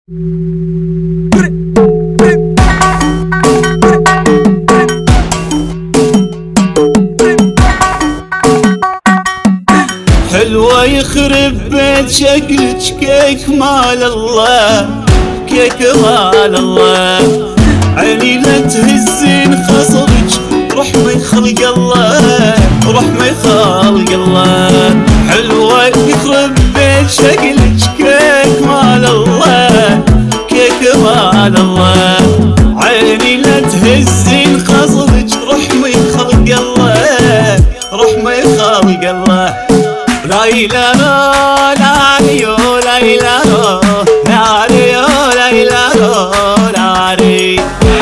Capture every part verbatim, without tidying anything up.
حلوة يخرب بيت شكلك كيك مال الله، كيك مال الله. عيني لا تهزين خصرك رحمة يخلق الله، رحمة يخلق الله. حلوة يخرب بيت شكلك كيك مال الله، كيك مال الله. عيني لا تهزين خصرك رحمة يخلق الله، رحمة يخلق الله. لا إله لا ليو لا إله لا ليو لا إله لا لي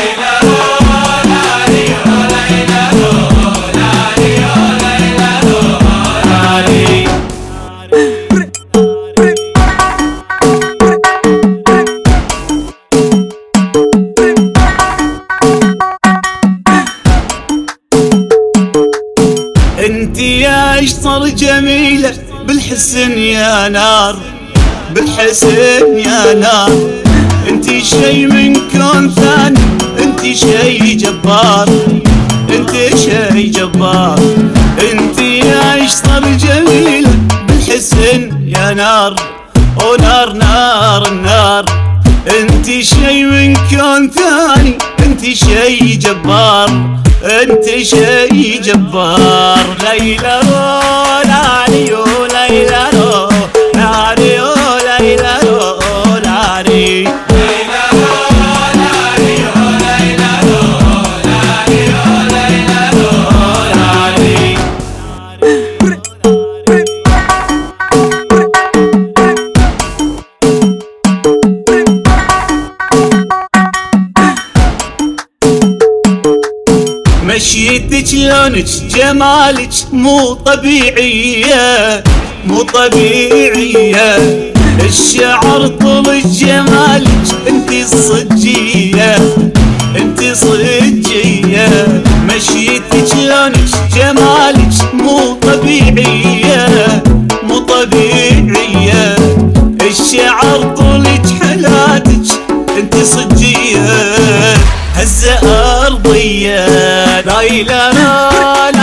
انتي يا اشطر جميلة بالحسن يا نار، بالحسن يا نار. انتي شي من كون ثاني، انتي شي جبار، انتي شي جبار. انتي يا اشطر جميلة بالحسن يا نار، ونار نار النار. انتي شي من كون ثاني، انتي شي جبار، انت شي جبار. ليلى لا ليو ليلى لا ليو ليلى لا لي مشيتك لونك جمالك مو طبيعية، مو طبيعية. الشعر طول جمالك انتي صجية، انتي صجية. مشيتك لونك جمالك مو طبيعية، مو طبيعية. الشعر طولك حلاتك انتي صجية، هزة أرضية. لا إله